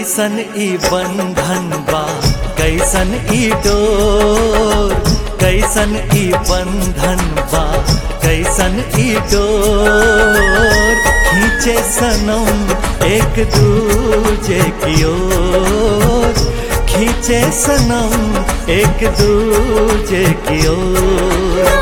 कैसन ई बंधन बा, कैसन ई डोर, कैसन ई बंधन बा, कैसन ई डोर, खींचे सनम एक दूजे की ओर, खींचे सनम एक दूजे की ओर।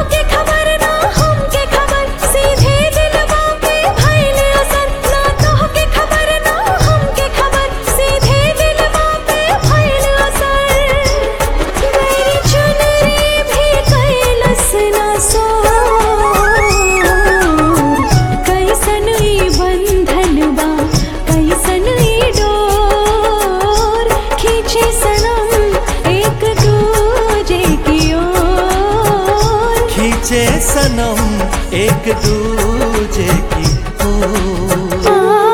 खींचे सनम एक दूजे की ओर।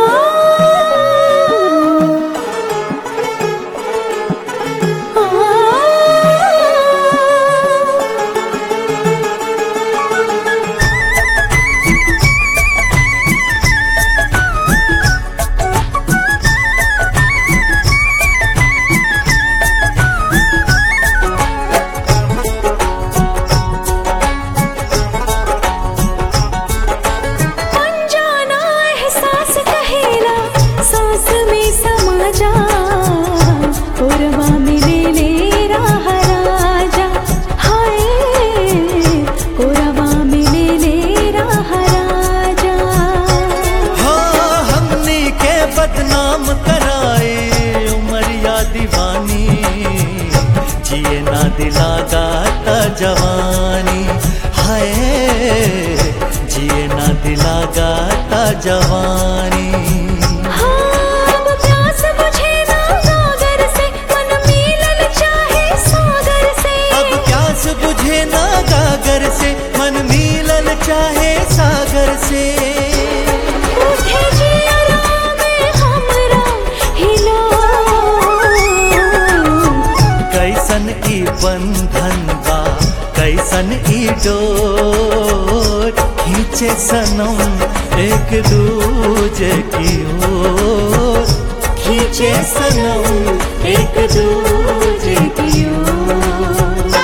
बदनाम कराए उमरिया दीवानी, जिए ना दिला गाता जवानी, हाय जिए ना दिला गाता जवानी। अब प्यास बुझे ना गागर से, मन मिलल चाहे सागर से। अब प्यास बुझे ना गागर से, मन मिलल चाहे सागर से। कैसन ई बंधन बा, कैसन ई डोर, खींचे सनम एक दूजे की ओर, खींचे सनम एक दूजे की ओर।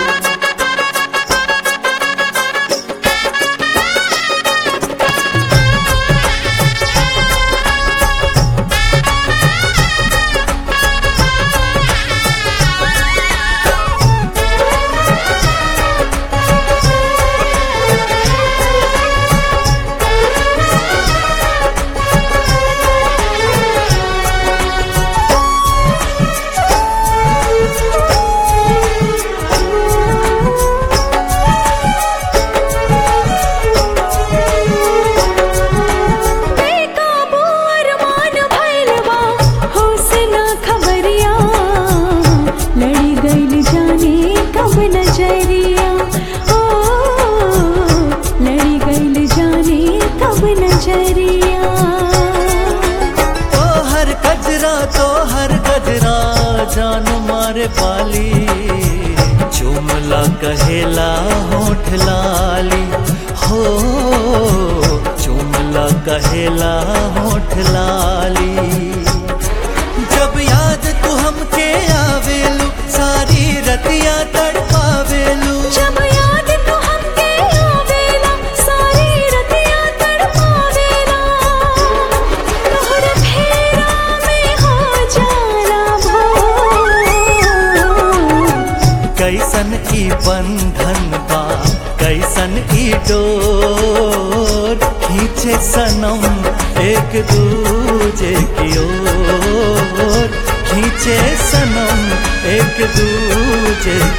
जान मारे पाली, चुमला कहेला होठ लाली, हो चुमला कहेला होठ लाली। जब याद तू हमके आवेलू, सारी रतिया तड़पावेलू। जब याद तू हमके आवेला, सारी रतिया तड़पावेला। तोहर फेरा में हो जाला भोर। कैसन ई बंधन बा, कैसन ई डोर, खींचे सनम एक दूजे की ओर, खींचे सनम एक दूजे